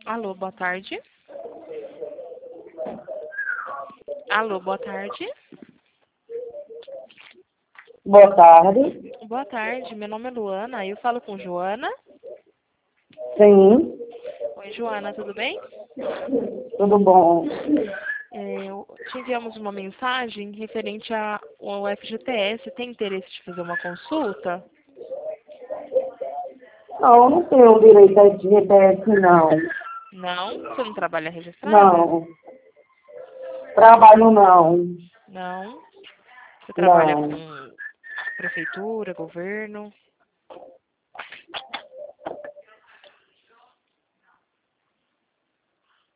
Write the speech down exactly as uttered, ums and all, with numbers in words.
Alô, boa tarde. Alô, boa tarde. Boa tarde. Boa tarde, meu nome é Luana, eu falo com Joana. Sim, Oi, Joana, tudo bem? tudo bom. É, eu- te enviamos uma mensagem referente a- ao F G T S. Tem interesse de fazer uma consulta? Não, eu não tenho direito a G P S, não. Não? Você não trabalha registrada? Não. Trabalho não. Não. Você trabalha Não. com prefeitura, governo?